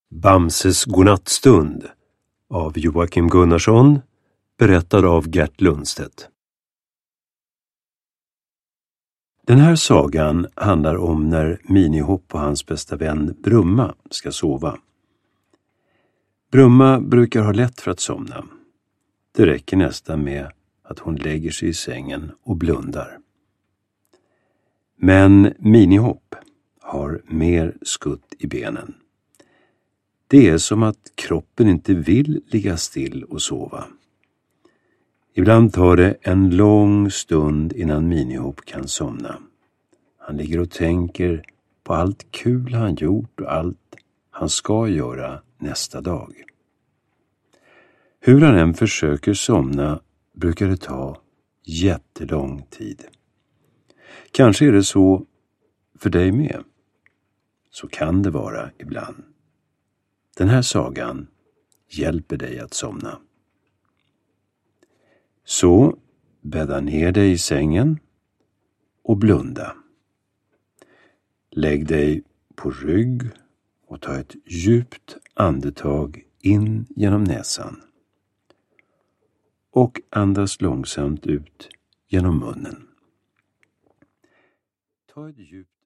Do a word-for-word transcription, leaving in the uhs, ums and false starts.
Bamses godnattstund av Joakim Gunnarsson, berättad av Gert Lundstedt. Den här sagan handlar om när Minihopp och hans bästa vän Brumma ska sova. Brumma brukar ha lätt för att somna. Det räcker nästan med att hon lägger sig i sängen och blundar. Men Minihopp har mer skutt i benen. Det är som att kroppen inte vill ligga still och sova. Ibland tar det en lång stund innan Minihopp kan somna. Han ligger och tänker på allt kul han gjort och allt han ska göra nästa dag. Hur han än försöker somna brukar det ta jättelång tid. Kanske är det så för dig med. Så kan det vara ibland. Den här sagan hjälper dig att somna. Så bädda ner dig i sängen och blunda. Lägg dig på rygg och ta ett djupt andetag in genom näsan. Och andas långsamt ut genom munnen. Ta ett djupt